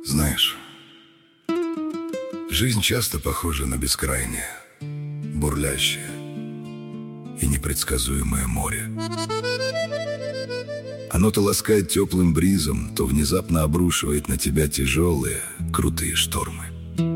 Знаешь, жизнь часто похожа на бескрайнее, бурлящее и непредсказуемое море. Оно то ласкает теплым бризом, то внезапно обрушивает на тебя тяжелые, крутые штормы.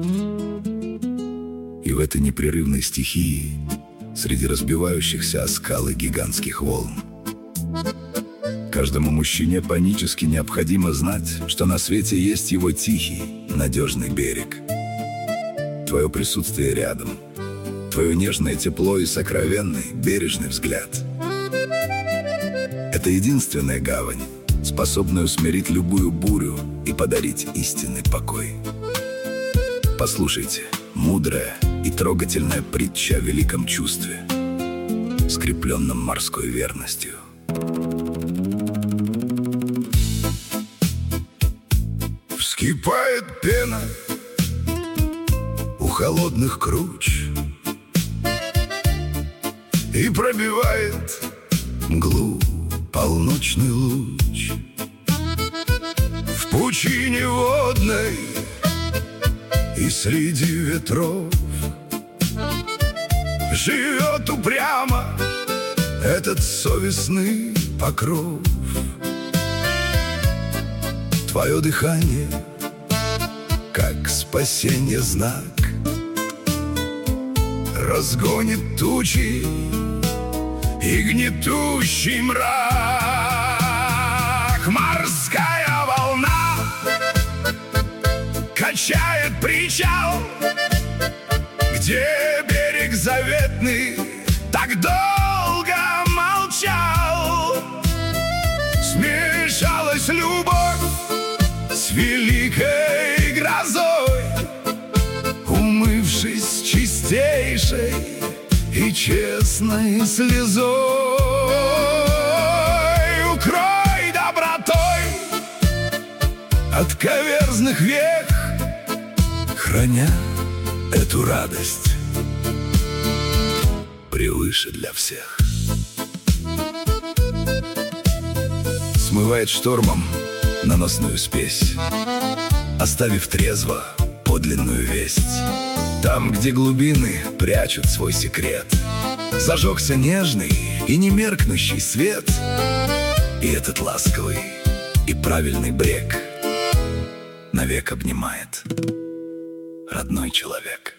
И в этой непрерывной стихии, среди разбивающихся о скалы гигантских волн, каждому мужчине панически необходимо знать, что на свете есть его тихий, надежный берег. Твое присутствие рядом, твое нежное тепло и сокровенный, бережный взгляд — это единственная гавань, способная усмирить любую бурю и подарить истинный покой. Послушайте, мудрая и трогательная притча о великом чувстве, скрепленном морской верностью. Вскипает пена у холодных круч и пробивает мглу полночный луч. В пучине водной и среди ветров живет упрямо этот совестный покров. Твое дыхание, как спасенье знак, разгонит тучи и гнетущий мрак. Морская волна качает причал, где берег заветный так долго молчал. Смешалась любовь с великой грозой, умывшись чистейшей и честной слезой. Укрой добротой от каверзных век, храня эту радость превыше для всех. Смывает штормом наносную спесь, оставив трезво подлинную весть. Там, где глубины прячут свой секрет, зажегся нежный и немеркнущий свет. И этот ласковый и правильный брег навек обнимает родной человек.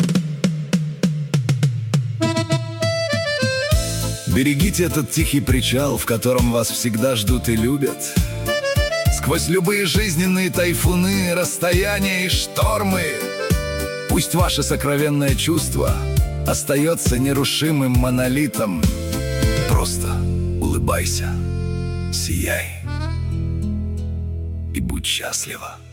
Берегите этот тихий причал, в котором вас всегда ждут и любят. Сквозь любые жизненные тайфуны, расстояния и штормы, пусть ваше сокровенное чувство остается нерушимым монолитом. Просто улыбайся, сияй и будь счастлива.